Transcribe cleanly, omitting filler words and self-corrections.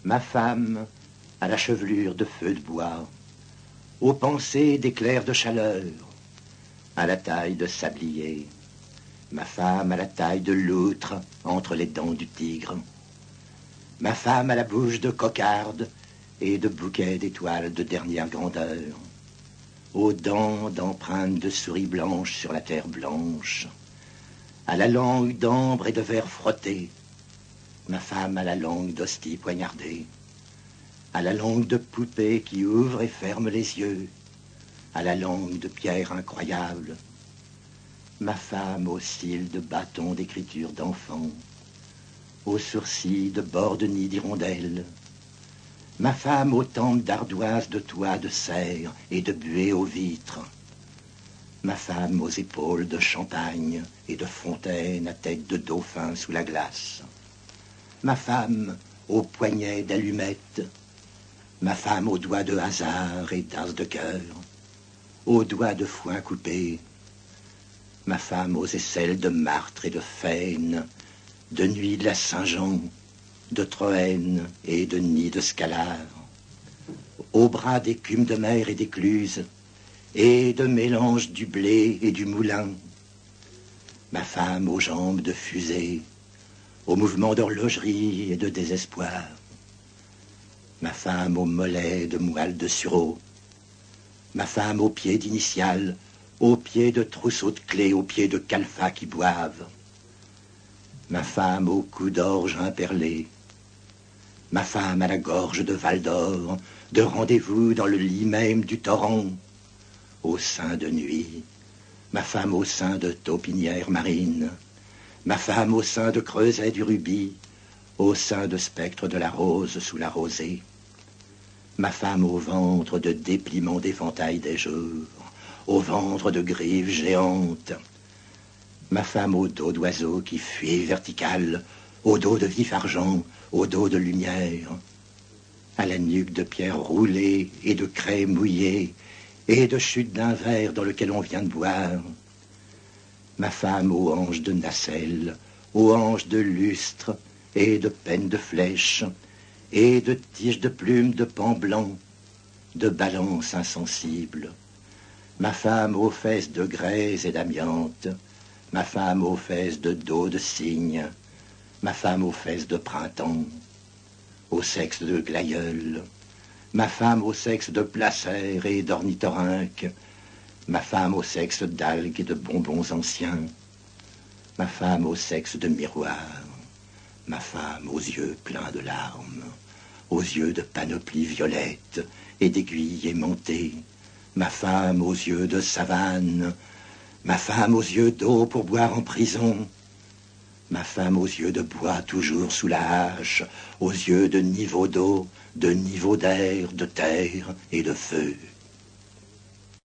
Ma femme, à la chevelure de feu de bois, aux pensées d'éclairs de chaleur, à la taille de sablier, ma femme à la taille de loutre entre les dents du tigre, ma femme à la bouche de cocarde et de bouquets d'étoiles de dernière grandeur, aux dents d'empreintes de souris blanches sur la terre blanche, à la langue d'ambre et de verre frotté, ma femme à la langue d'hostie poignardée, à la langue de poupée qui ouvre et ferme les yeux, à la langue de pierre incroyable, ma femme aux cils de bâton d'écriture d'enfant, aux sourcils de bord de nid d'hirondelle, ma femme aux tempes d'ardoise de toit de serre et de buée aux vitres, ma femme aux épaules de champagne et de fontaine à tête de dauphin sous la glace, ma femme aux poignets d'allumettes, ma femme aux doigts de hasard et d'as de cœur, aux doigts de foin coupé, ma femme aux aisselles de martre et de faine, de nuit de la Saint-Jean, de Troène et de nid de Scalar, aux bras d'écume de mer et d'écluse, et de mélange du blé et du moulin, ma femme aux jambes de fusée, aux mouvements d'horlogerie et de désespoir, ma femme aux mollets de moelle de sureau, ma femme aux pieds d'initiales, aux pieds de trousseaux de clés, aux pieds de calfats qui boivent, ma femme au cou d'orge imperlé, ma femme à la gorge de Val d'Or, de rendez-vous dans le lit même du torrent, au sein de nuit, ma femme au sein de taupinière marine, ma femme au sein de creuset du rubis, au sein de spectre de la rose sous la rosée, ma femme au ventre de dépliement d'éventail des jours, au ventre de griffes géantes, ma femme au dos d'oiseau qui fuit vertical, au dos de vif argent, au dos de lumière, à la nuque de pierre roulée et de craie mouillée, et de chute d'un verre dans lequel on vient de boire, ma femme aux hanches de nacelle, aux hanches de lustre, et de pennes de flèches, et de tiges de plumes de pan blanc, de balances insensibles, ma femme aux fesses de grès et d'amiante, ma femme aux fesses de dos de cygne, ma femme aux fesses de printemps, au sexe de glaïeul, ma femme au sexe de placère et d'ornithorynque, ma femme au sexe d'algues et de bonbons anciens, ma femme au sexe de miroir, ma femme aux yeux pleins de larmes, aux yeux de panoplie violette et d'aiguilles aimantées, ma femme aux yeux de savane, ma femme aux yeux d'eau pour boire en prison, ma femme aux yeux de bois toujours sous la hache, aux yeux de niveau d'eau, de niveau d'air, de terre et de feu.